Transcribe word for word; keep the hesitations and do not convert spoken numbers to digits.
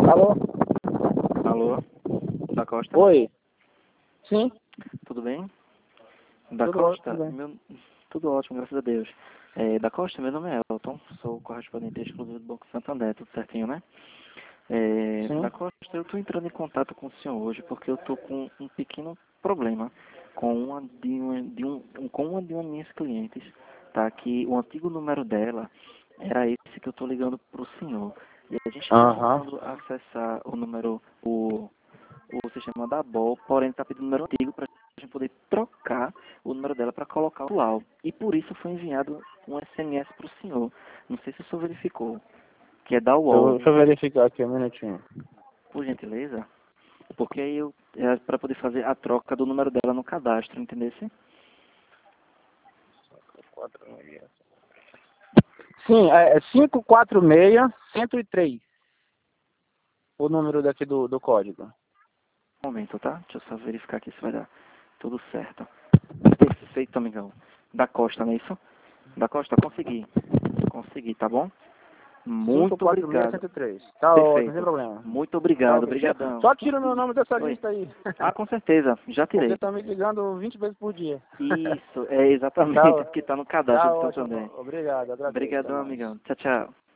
Alô? Alô? Da Costa? Oi. Sim? Tudo bem? Da Tudo Costa? ótimo, tudo bem. Meu... Tudo ótimo, graças a Deus. É, da Costa, meu nome é Elton, sou correspondente exclusivo do Banco Santander, tudo certinho, né? É, Sim. da Costa, eu estou entrando em contato com o senhor hoje porque eu estou com um pequeno problema com uma de, uma, de um, com uma de uma minhas clientes, tá? Que o antigo número dela era esse que eu estou ligando para o senhor. E a gente está Aham. tentando acessar o número, o, o sistema da B O, porém está pedindo o número antigo para a gente poder trocar o número dela para colocar o atual. E por isso foi enviado um S M S para o senhor. Não sei se o senhor verificou, que é da Eu, vou- U O L. deixa eu verificar aqui um minutinho. Por gentileza. Porque aí eu é para poder fazer a troca do número dela no cadastro, entendesse? Sim, é cinco quatro seis, um zero três. O número daqui do, do código. Um momento, tá? Deixa eu só verificar aqui se vai dar tudo certo. Perfeito, amigão. Da Costa, não é isso? Da Costa, consegui. Consegui, tá bom? cinco Muito quatro seis, obrigado. um zero três. Tá ótimo, sem Perfeito. problema. Muito Tá, obrigado, ok. obrigadão. Só tira o meu nome dessa Oi. lista aí. Ah, com certeza. Já Porque tirei. tá me ligando vinte vezes por dia. Isso, é exatamente Tá, o que está no cadastro tá do ótimo. Santander. Obrigado, agradeço. Até Obrigadão, mais. amigão. Tchau, tchau.